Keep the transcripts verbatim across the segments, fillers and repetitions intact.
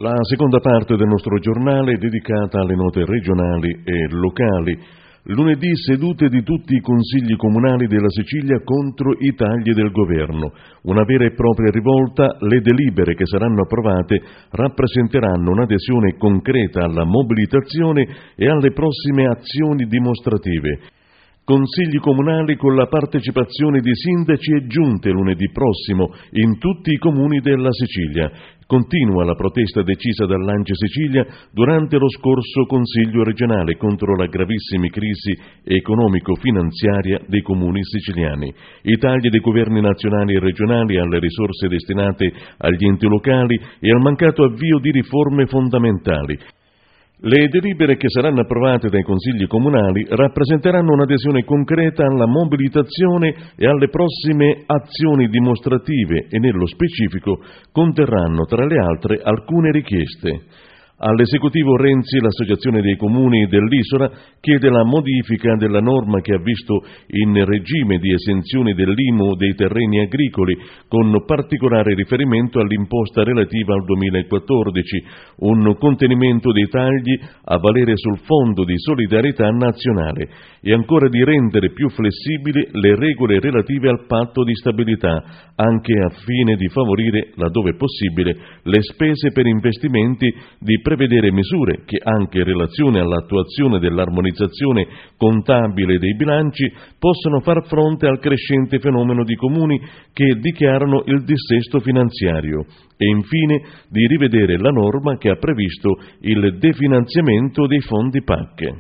La seconda parte del nostro giornale è dedicata alle note regionali e locali. Lunedì sedute di tutti i consigli comunali della Sicilia contro i tagli del governo. Una vera e propria rivolta, le delibere che saranno approvate rappresenteranno un'adesione concreta alla mobilitazione e alle prossime azioni dimostrative. Consigli comunali con la partecipazione di sindaci e giunte lunedì prossimo in tutti i comuni della Sicilia. Continua la protesta decisa dall'A N C I Sicilia durante lo scorso Consiglio regionale contro la gravissima crisi economico-finanziaria dei comuni siciliani. I tagli dei governi nazionali e regionali alle risorse destinate agli enti locali e al mancato avvio di riforme fondamentali. Le delibere che saranno approvate dai consigli comunali rappresenteranno un'adesione concreta alla mobilitazione e alle prossime azioni dimostrative e nello specifico conterranno tra le altre alcune richieste. All'esecutivo Renzi l'Associazione dei Comuni dell'Isola chiede la modifica della norma che ha visto in regime di esenzione dell'I M U dei terreni agricoli, con particolare riferimento all'imposta relativa al duemilaquattordici, un contenimento dei tagli a valere sul Fondo di solidarietà nazionale e ancora di rendere più flessibili le regole relative al patto di stabilità, anche a fine di favorire, laddove possibile, le spese per investimenti di prevedere misure che, anche in relazione all'attuazione dell'armonizzazione contabile dei bilanci, possano far fronte al crescente fenomeno di comuni che dichiarano il dissesto finanziario e, infine, di rivedere la norma che ha previsto il definanziamento dei fondi P A C.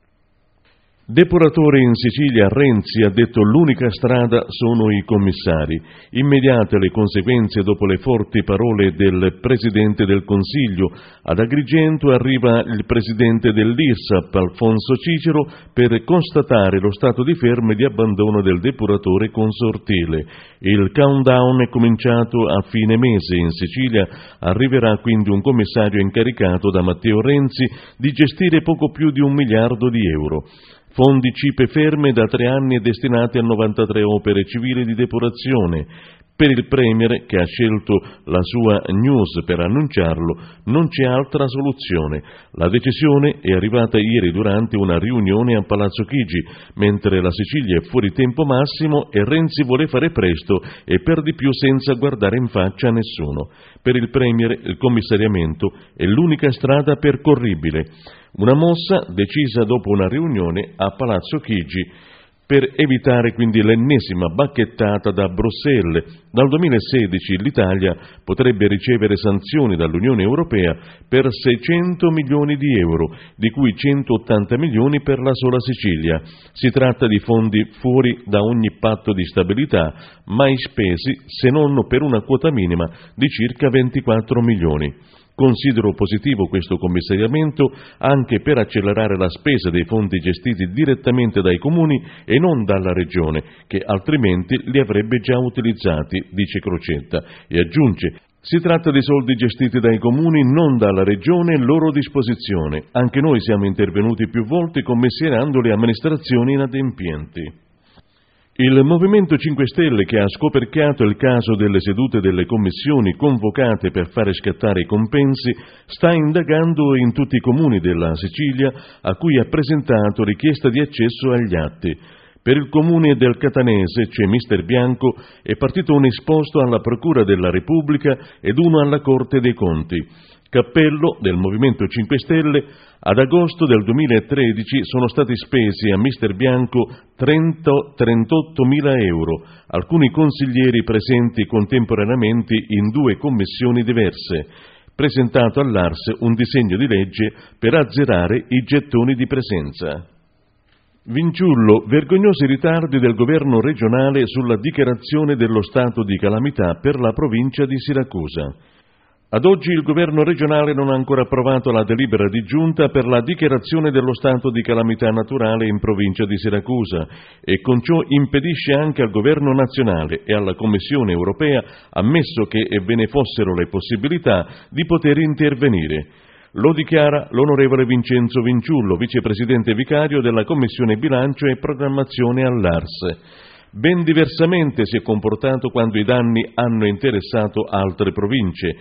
Depuratore in Sicilia, Renzi ha detto l'unica strada sono i commissari. Immediate le conseguenze dopo le forti parole del Presidente del Consiglio. Ad Agrigento arriva il Presidente dell'I S A P, Alfonso Cicero, per constatare lo stato di fermo e di abbandono del depuratore consortile. Il countdown è cominciato a fine mese. In Sicilia arriverà quindi un commissario incaricato da Matteo Renzi di gestire poco più di un miliardo di euro. Fondi C I P E ferme da tre anni destinati a novantatré opere civili di depurazione. Per il Premier, che ha scelto la sua news per annunciarlo, non c'è altra soluzione. La decisione è arrivata ieri durante una riunione a Palazzo Chigi, mentre la Sicilia è fuori tempo massimo e Renzi vuole fare presto e per di più senza guardare in faccia a nessuno. Per il Premier il commissariamento è l'unica strada percorribile. Una mossa decisa dopo una riunione a Palazzo Chigi per evitare quindi l'ennesima bacchettata da Bruxelles. Dal duemilasedici l'Italia potrebbe ricevere sanzioni dall'Unione Europea per seicento milioni di euro, di cui centottanta milioni per la sola Sicilia. Si tratta di fondi fuori da ogni patto di stabilità, mai spesi se non per una quota minima di circa ventiquattro milioni. Considero positivo questo commissariamento anche per accelerare la spesa dei fondi gestiti direttamente dai comuni e non dalla Regione, che altrimenti li avrebbe già utilizzati, dice Crocetta, e aggiunge: si tratta di soldi gestiti dai comuni, non dalla Regione, loro disposizione. Anche noi siamo intervenuti più volte commissariando le amministrazioni inadempienti. Il Movimento cinque Stelle, che ha scoperchiato il caso delle sedute delle commissioni convocate per fare scattare i compensi, sta indagando in tutti i comuni della Sicilia a cui ha presentato richiesta di accesso agli atti. Per il comune del Catanese, c'è mister Bianco, è partito un esposto alla Procura della Repubblica ed uno alla Corte dei Conti. Cappello del Movimento cinque Stelle: ad agosto del duemilatredici sono stati spesi a mister Bianco trentottomila euro. Alcuni consiglieri presenti contemporaneamente in due commissioni diverse. Presentato all'A R S un disegno di legge per azzerare i gettoni di presenza. Vinciullo, vergognosi ritardi del governo regionale sulla dichiarazione dello stato di calamità per la provincia di Siracusa. Ad oggi il governo regionale non ha ancora approvato la delibera di giunta per la dichiarazione dello stato di calamità naturale in provincia di Siracusa e con ciò impedisce anche al governo nazionale e alla Commissione europea, ammesso che ve ne fossero le possibilità, di poter intervenire. Lo dichiara l'onorevole Vincenzo Vinciullo, vicepresidente vicario della Commissione Bilancio e Programmazione all'A R S. Ben diversamente si è comportato quando i danni hanno interessato altre province.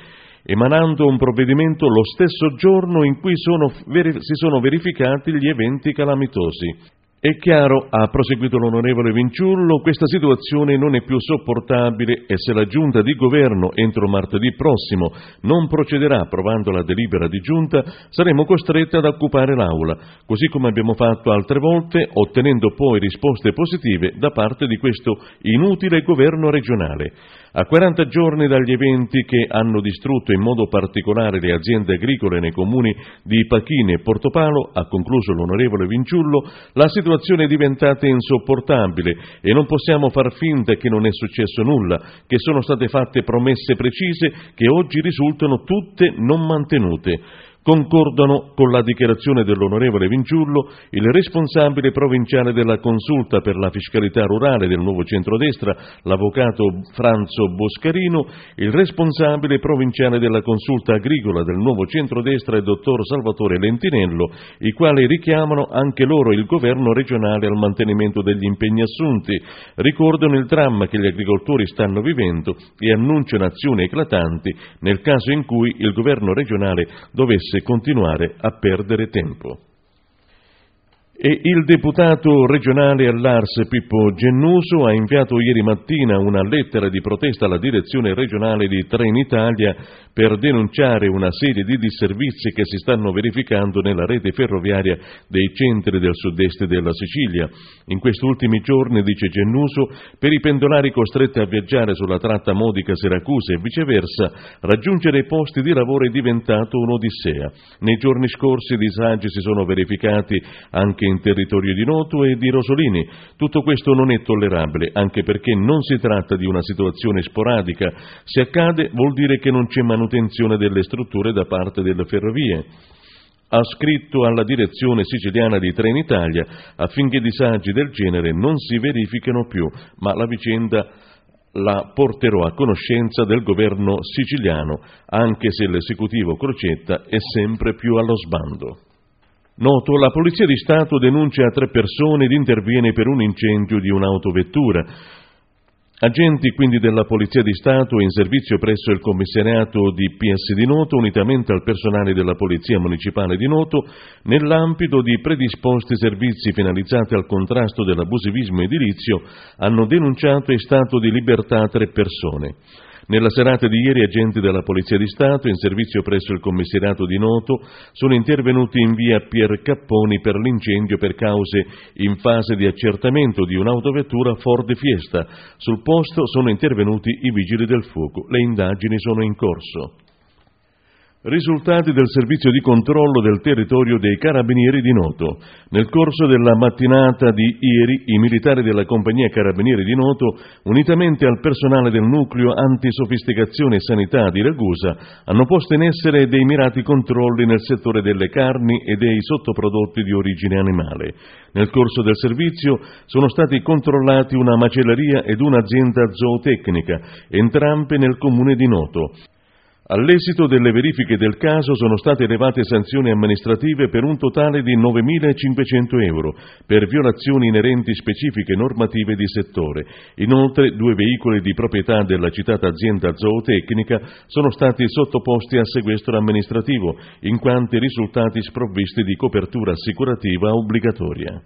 emanando un provvedimento lo stesso giorno in cui sono, si sono verificati gli eventi calamitosi. È chiaro, ha proseguito l'onorevole Vinciullo, questa situazione non è più sopportabile e se la Giunta di Governo entro martedì prossimo non procederà approvando la delibera di Giunta, saremo costretti ad occupare l'Aula, così come abbiamo fatto altre volte, ottenendo poi risposte positive da parte di questo inutile governo regionale. A quaranta giorni dagli eventi che hanno distrutto in modo particolare le aziende agricole nei comuni di Pachine e Portopalo, ha concluso l'onorevole Vinciullo, la situazione è diventata insopportabile e non possiamo far finta che non è successo nulla, che sono state fatte promesse precise che oggi risultano tutte non mantenute. Concordano con la dichiarazione dell'onorevole Vinciullo il responsabile provinciale della Consulta per la fiscalità rurale del Nuovo Centrodestra, l'avvocato Franzo Boscarino, il responsabile provinciale della Consulta agricola del Nuovo Centrodestra, il dottor Salvatore Lentinello, i quali richiamano anche loro il governo regionale al mantenimento degli impegni assunti, ricordano il dramma che gli agricoltori stanno vivendo e annunciano azioni eclatanti nel caso in cui il governo regionale dovesse continuare a perdere tempo. E il deputato regionale all'Ars Pippo Gennuso ha inviato ieri mattina una lettera di protesta alla direzione regionale di Trenitalia per denunciare una serie di disservizi che si stanno verificando nella rete ferroviaria dei centri del sud-est della Sicilia. In questi ultimi giorni, dice Gennuso, per i pendolari costretti a viaggiare sulla tratta Modica-Siracusa e viceversa, raggiungere i posti di lavoro è diventato un'odissea. Nei giorni scorsi disagi si sono verificati anche in territorio di Noto e di Rosolini. Tutto questo non è tollerabile, anche perché non si tratta di una situazione sporadica. Se accade vuol dire che non c'è manutenzione delle strutture da parte delle ferrovie. Ha scritto alla direzione siciliana di Trenitalia affinché disagi del genere non si verifichino più, ma la vicenda la porterò a conoscenza del governo siciliano, anche se l'esecutivo Crocetta è sempre più allo sbando. Noto, la Polizia di Stato denuncia a tre persone ed interviene per un incendio di un'autovettura. Agenti quindi della Polizia di Stato in servizio presso il commissariato di P S di Noto, unitamente al personale della Polizia Municipale di Noto, nell'ambito di predisposti servizi finalizzati al contrasto dell'abusivismo edilizio, hanno denunciato in stato di libertà tre persone. Nella serata di ieri agenti della Polizia di Stato in servizio presso il commissariato di Noto sono intervenuti in via Pier Capponi per l'incendio per cause in fase di accertamento di un'autovettura Ford Fiesta. Sul posto sono intervenuti i vigili del fuoco. Le indagini sono in corso. Risultati del servizio di controllo del territorio dei Carabinieri di Noto. Nel corso della mattinata di ieri, i militari della Compagnia Carabinieri di Noto, unitamente al personale del nucleo antisofisticazione e sanità di Ragusa, hanno posto in essere dei mirati controlli nel settore delle carni e dei sottoprodotti di origine animale. Nel corso del servizio sono stati controllati una macelleria ed un'azienda zootecnica, entrambe nel comune di Noto. All'esito delle verifiche del caso sono state elevate sanzioni amministrative per un totale di novemilacinquecento euro per violazioni inerenti specifiche normative di settore. Inoltre due veicoli di proprietà della citata azienda zootecnica sono stati sottoposti a sequestro amministrativo in quanto risultati sprovvisti di copertura assicurativa obbligatoria.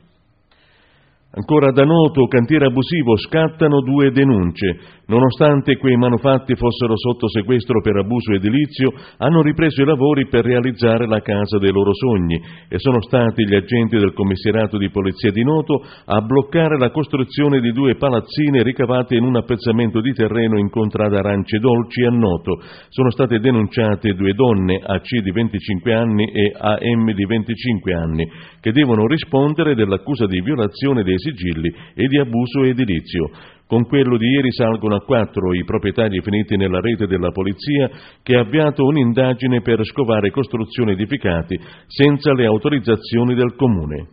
Ancora da Noto, cantiere abusivo, scattano due denunce. Nonostante quei manufatti fossero sotto sequestro per abuso edilizio, hanno ripreso i lavori per realizzare la casa dei loro sogni e sono stati gli agenti del commissariato di polizia di Noto a bloccare la costruzione di due palazzine ricavate in un appezzamento di terreno in contrada Arance Dolci a Noto. Sono state denunciate due donne, A C di venticinque anni e A M di venticinque anni, che devono rispondere dell'accusa di violazione dei sigilli e di abuso edilizio. Con quello di ieri salgono a quattro i proprietari finiti nella rete della polizia che ha avviato un'indagine per scovare costruzioni edificati senza le autorizzazioni del comune.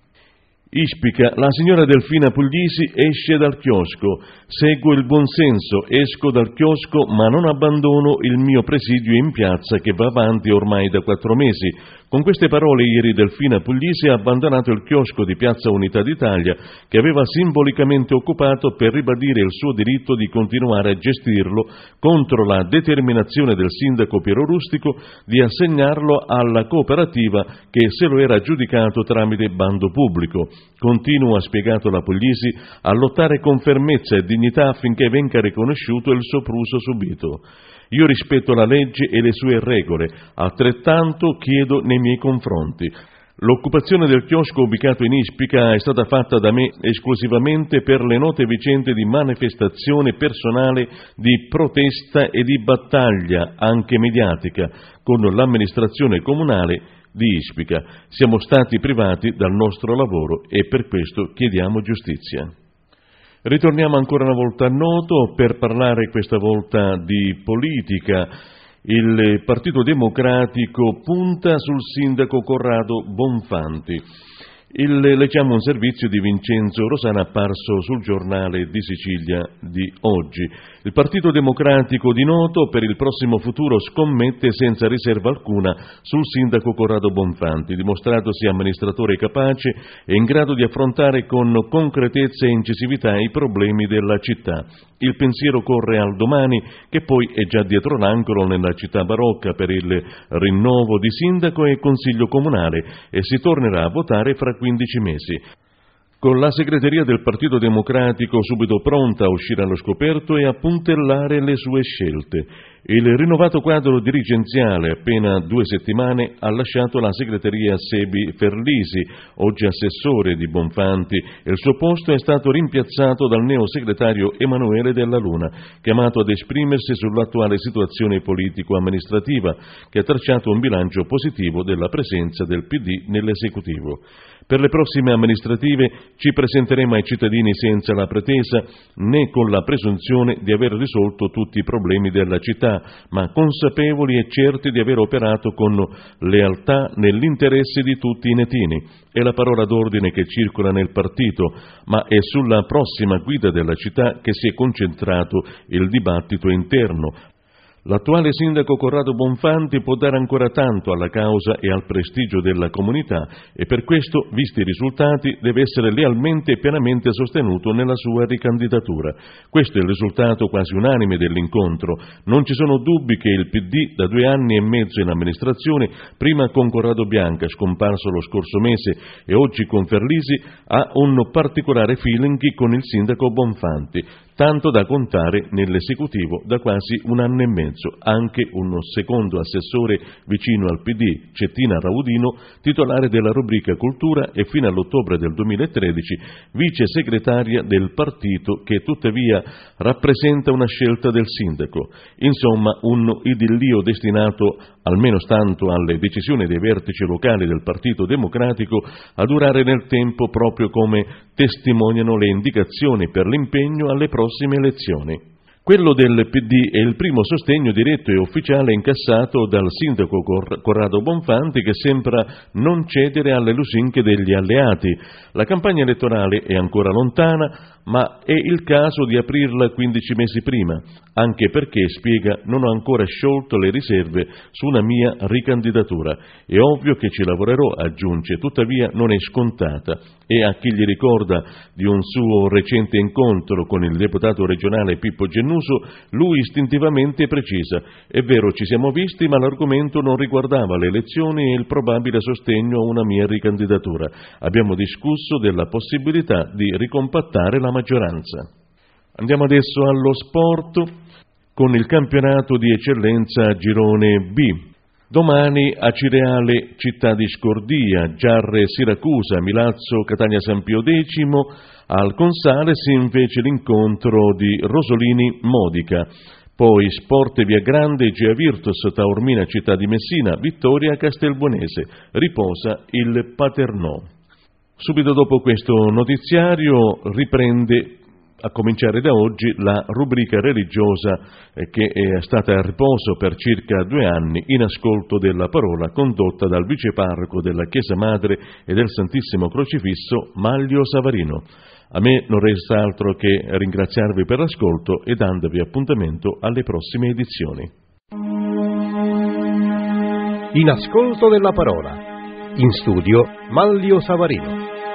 Ispica, la signora Delfina Puglisi esce dal chiosco. Seguo il buonsenso, esco dal chiosco ma non abbandono il mio presidio in piazza che va avanti ormai da quattro mesi. Con queste parole ieri Delfina Puglisi ha abbandonato il chiosco di Piazza Unità d'Italia che aveva simbolicamente occupato per ribadire il suo diritto di continuare a gestirlo contro la determinazione del sindaco Piero Rustico di assegnarlo alla cooperativa che se lo era aggiudicato tramite bando pubblico. Continuo, ha spiegato la Puglisi, a lottare con fermezza e dignità affinché venga riconosciuto il sopruso subito. Io rispetto la legge e le sue regole, altrettanto chiedo nei miei confronti. L'occupazione del chiosco ubicato in Ispica è stata fatta da me esclusivamente per le note vicende di manifestazione personale, di protesta e di battaglia, anche mediatica, con l'amministrazione comunale di Ispica. Siamo stati privati dal nostro lavoro e per questo chiediamo giustizia. Ritorniamo ancora una volta a Noto per parlare questa volta di politica. Il Partito Democratico punta sul sindaco Corrado Bonfanti. Il, leggiamo un servizio di Vincenzo Rosana apparso sul Giornale di Sicilia di oggi. Il Partito Democratico di Noto per il prossimo futuro scommette senza riserva alcuna sul sindaco Corrado Bonfanti, dimostratosi amministratore capace e in grado di affrontare con concretezza e incisività i problemi della città. Il pensiero corre al domani, che poi è già dietro l'angolo nella città barocca per il rinnovo di sindaco e consiglio comunale e si tornerà a votare fra quindici mesi. Con la segreteria del Partito Democratico subito pronta a uscire allo scoperto e a puntellare le sue scelte. Il rinnovato quadro dirigenziale, appena due settimane, ha lasciato la segreteria Sebi Ferlisi, oggi assessore di Bonfanti, e il suo posto è stato rimpiazzato dal neosegretario Emanuele Della Luna, chiamato ad esprimersi sull'attuale situazione politico-amministrativa, che ha tracciato un bilancio positivo della presenza del P D nell'esecutivo. Per le prossime amministrative ci presenteremo ai cittadini senza la pretesa né con la presunzione di aver risolto tutti i problemi della città, ma consapevoli e certi di aver operato con lealtà nell'interesse di tutti i netini. È la parola d'ordine che circola nel partito, ma è sulla prossima guida della città che si è concentrato il dibattito interno. L'attuale sindaco Corrado Bonfanti può dare ancora tanto alla causa e al prestigio della comunità e per questo, visti i risultati, deve essere lealmente e pienamente sostenuto nella sua ricandidatura. Questo è il risultato quasi unanime dell'incontro. Non ci sono dubbi che il P D, da due anni e mezzo in amministrazione, prima con Corrado Bianca, scomparso lo scorso mese, e oggi con Ferlisi, ha un particolare feeling con il sindaco Bonfanti, tanto da contare nell'esecutivo da quasi un anno e mezzo anche uno secondo assessore vicino al P D, Cettina Raudino, titolare della rubrica Cultura e fino all'ottobre del duemilatredici vice segretaria del partito, che tuttavia rappresenta una scelta del sindaco. Insomma, un idillio destinato, almeno stando alle decisioni dei vertici locali del Partito Democratico, a durare nel tempo, proprio come testimoniano le indicazioni per l'impegno alle prossime elezioni. Quello del P D è il primo sostegno diretto e ufficiale incassato dal sindaco Corrado Bonfanti, che sembra non cedere alle lusinghe degli alleati. La campagna elettorale è ancora lontana, ma è il caso di aprirla quindici mesi prima, anche perché, spiega, non ho ancora sciolto le riserve su una mia ricandidatura. È ovvio che ci lavorerò, aggiunge, tuttavia non è scontata. E a chi gli ricorda di un suo recente incontro con il deputato regionale Pippo Gennuso, lui istintivamente precisa: è vero, ci siamo visti, ma l'argomento non riguardava le elezioni e il probabile sostegno a una mia ricandidatura. Abbiamo discusso della possibilità di ricompattare la maggioranza. Andiamo adesso allo sport con il campionato di eccellenza Girone B. Domani Acireale Città di Scordia, Giarre Siracusa, Milazzo Catania San Pio X, al Consales invece l'incontro di Rosolini Modica. Poi Sport Via Grande, Gea Virtus Taormina Città di Messina, Vittoria Castelbuonese, riposa il Paternò. Subito dopo questo notiziario riprende, a cominciare da oggi, la rubrica religiosa eh, che è stata a riposo per circa due anni in ascolto della parola, condotta dal viceparroco della Chiesa Madre e del Santissimo Crocifisso Maglio Savarino. A me non resta altro che ringraziarvi per l'ascolto e dandovi appuntamento alle prossime edizioni. In ascolto della parola. In studio Manlio Savarino.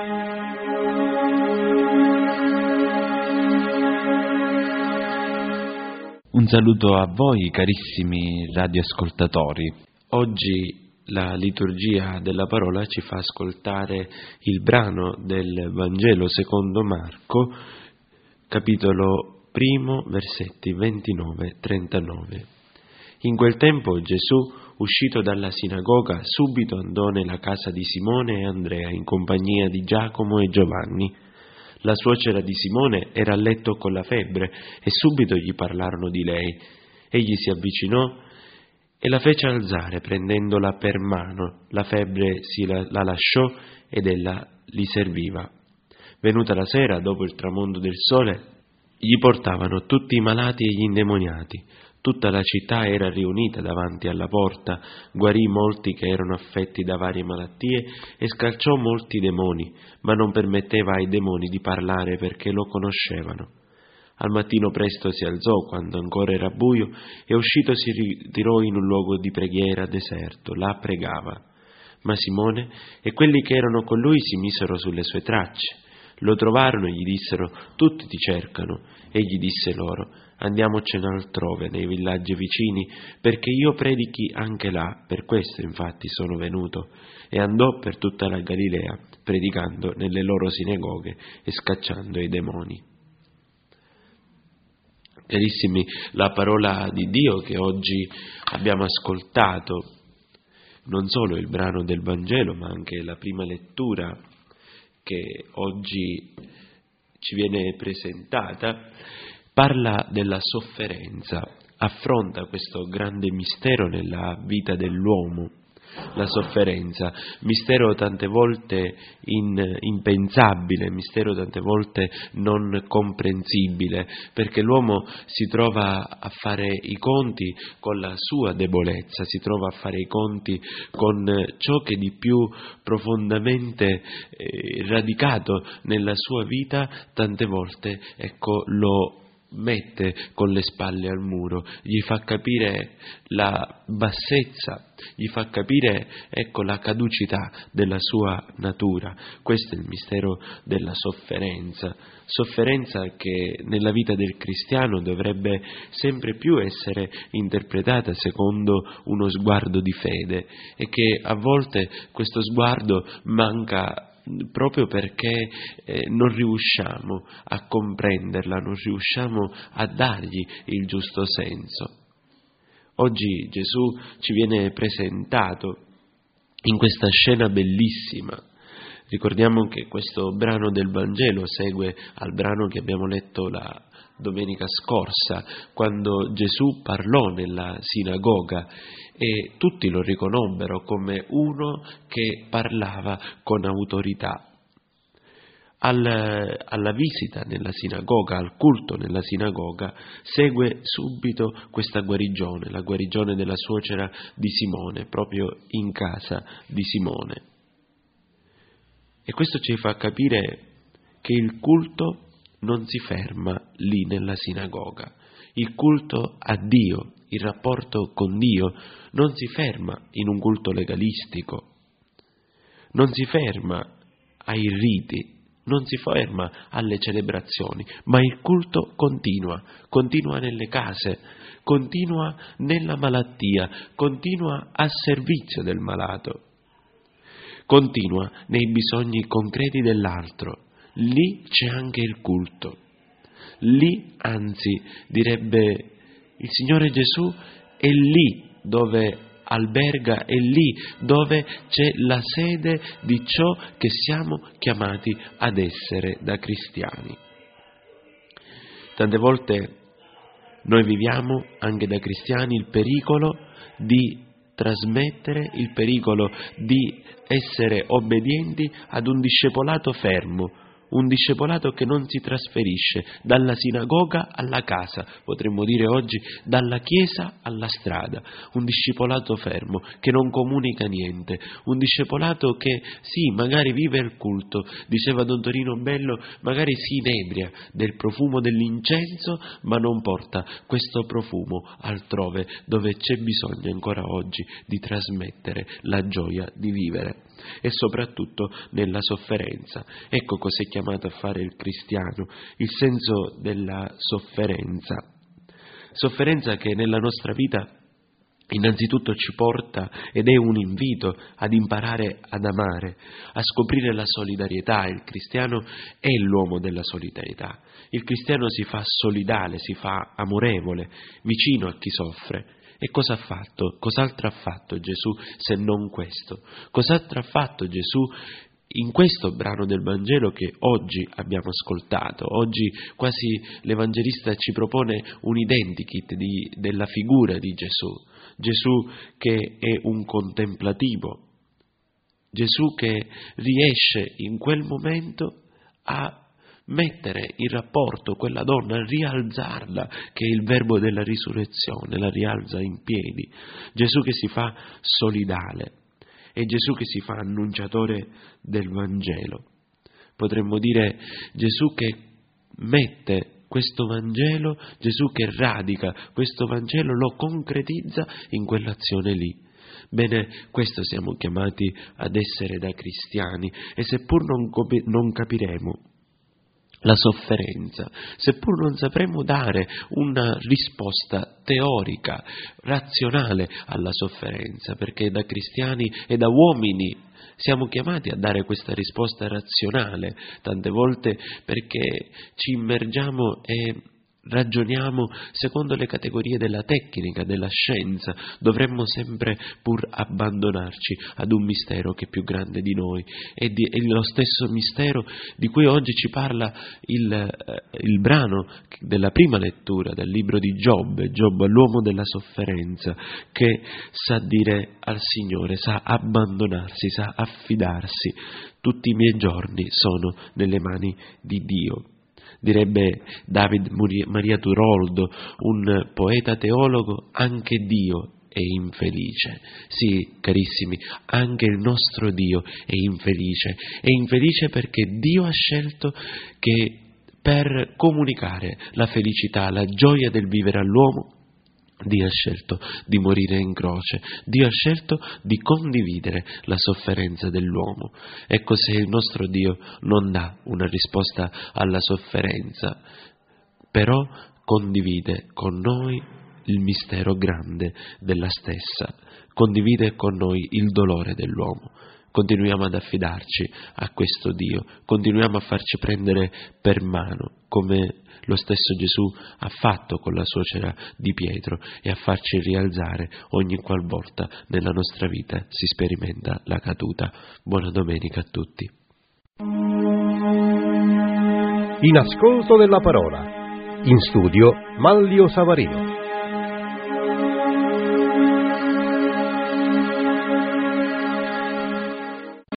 Un saluto a voi carissimi radioascoltatori. Oggi la liturgia della parola ci fa ascoltare il brano del Vangelo secondo Marco, capitolo primo, versetti ventinove trentanove. In quel tempo Gesù, uscito dalla sinagoga, subito andò nella casa di Simone e Andrea in compagnia di Giacomo e Giovanni. La suocera di Simone era a letto con la febbre e subito gli parlarono di lei. Egli si avvicinò e la fece alzare prendendola per mano. La febbre si la, la lasciò ed ella li serviva. Venuta la sera, dopo il tramonto del sole, gli portavano tutti i malati e gli indemoniati. Tutta la città era riunita davanti alla porta, guarì molti che erano affetti da varie malattie e scacciò molti demoni, ma non permetteva ai demoni di parlare perché lo conoscevano. Al mattino presto si alzò, quando ancora era buio, e uscito si ritirò in un luogo di preghiera deserto, là pregava. Ma Simone e quelli che erano con lui si misero sulle sue tracce. Lo trovarono e gli dissero: tutti ti cercano. Egli disse loro: andiamocene altrove, nei villaggi vicini, perché io predichi anche là, per questo infatti sono venuto. E andò per tutta la Galilea, predicando nelle loro sinagoghe e scacciando i demoni. Carissimi, la parola di Dio che oggi abbiamo ascoltato, non solo il brano del Vangelo, ma anche la prima lettura che oggi ci viene presentata, parla della sofferenza, affronta questo grande mistero nella vita dell'uomo, la sofferenza, mistero tante volte in, impensabile, mistero tante volte non comprensibile, perché l'uomo si trova a fare i conti con la sua debolezza, si trova a fare i conti con ciò che di più profondamente eh, radicato nella sua vita, tante volte ecco lo mette con le spalle al muro, gli fa capire la bassezza, gli fa capire ecco la caducità della sua natura. Questo è il mistero della sofferenza, sofferenza che nella vita del cristiano dovrebbe sempre più essere interpretata secondo uno sguardo di fede, e che a volte questo sguardo manca proprio perché eh, non riusciamo a comprenderla, non riusciamo a dargli il giusto senso. Oggi Gesù ci viene presentato in questa scena bellissima. Ricordiamo che questo brano del Vangelo segue al brano che abbiamo letto la domenica scorsa, quando Gesù parlò nella sinagoga e tutti lo riconobbero come uno che parlava con autorità. Al, alla visita nella sinagoga, al culto nella sinagoga, segue subito questa guarigione, la guarigione della suocera di Simone, proprio in casa di Simone. E questo ci fa capire che il culto non si ferma lì nella sinagoga. Il culto a Dio, il rapporto con Dio, non si ferma in un culto legalistico, non si ferma ai riti, non si ferma alle celebrazioni, ma il culto continua, continua nelle case, continua nella malattia, continua a servizio del malato, continua nei bisogni concreti dell'altro. Lì c'è anche il culto. Lì, anzi, direbbe il Signore Gesù, è lì dove alberga, è lì dove c'è la sede di ciò che siamo chiamati ad essere da cristiani. Tante volte noi viviamo anche da cristiani il pericolo di trasmettere, il pericolo di essere obbedienti ad un discepolato fermo, un discepolato che non si trasferisce dalla sinagoga alla casa, potremmo dire oggi dalla chiesa alla strada, un discepolato fermo che non comunica niente, un discepolato che sì, magari vive il culto, diceva Don Torino Bello, magari si inebria del profumo dell'incenso, ma non porta questo profumo altrove dove c'è bisogno ancora oggi di trasmettere la gioia di vivere e soprattutto nella sofferenza. Ecco cos'è chiamato a fare il cristiano, il senso della sofferenza. Sofferenza che nella nostra vita innanzitutto ci porta ed è un invito ad imparare ad amare, a scoprire la solidarietà. Il cristiano è l'uomo della solidarietà. Il cristiano si fa solidale, si fa amorevole, vicino a chi soffre. E cosa ha fatto? Cos'altro ha fatto Gesù se non questo? Cos'altro ha fatto Gesù in questo brano del Vangelo che oggi abbiamo ascoltato? Oggi quasi l'Evangelista ci propone un identikit di, della figura di Gesù. Gesù che è un contemplativo, Gesù che riesce in quel momento a mettere in rapporto quella donna, rialzarla, che è il verbo della risurrezione, la rialza in piedi. Gesù che si fa solidale, è Gesù che si fa annunciatore del Vangelo. Potremmo dire Gesù che mette questo Vangelo, Gesù che radica questo Vangelo, lo concretizza in quell'azione lì. Bene, questo siamo chiamati ad essere da cristiani, e seppur non, copi- non capiremo la sofferenza, seppur non sapremo dare una risposta teorica, razionale alla sofferenza, perché da cristiani e da uomini siamo chiamati a dare questa risposta razionale, tante volte perché ci immergiamo e ragioniamo secondo le categorie della tecnica, della scienza. Dovremmo sempre pur abbandonarci ad un mistero che è più grande di noi, e di, è lo stesso mistero di cui oggi ci parla il, eh, il brano della prima lettura del libro di Giobbe, Giobbe, l'uomo della sofferenza, che sa dire al Signore, sa abbandonarsi, sa affidarsi. Tutti i miei giorni sono nelle mani di Dio. Direbbe David Maria Turoldo, un poeta teologo, anche Dio è infelice. Sì, carissimi, anche il nostro Dio è infelice. È infelice perché Dio ha scelto che per comunicare la felicità, la gioia del vivere all'uomo, Dio ha scelto di morire in croce, Dio ha scelto di condividere la sofferenza dell'uomo. Ecco, se il nostro Dio non dà una risposta alla sofferenza, però condivide con noi il mistero grande della stessa, condivide con noi il dolore dell'uomo. Continuiamo ad affidarci a questo Dio, continuiamo a farci prendere per mano, come lo stesso Gesù ha fatto con la suocera di Pietro, e a farci rialzare ogni qualvolta nella nostra vita si sperimenta la caduta. Buona domenica a tutti. In ascolto della parola. In studio Manlio Savarino.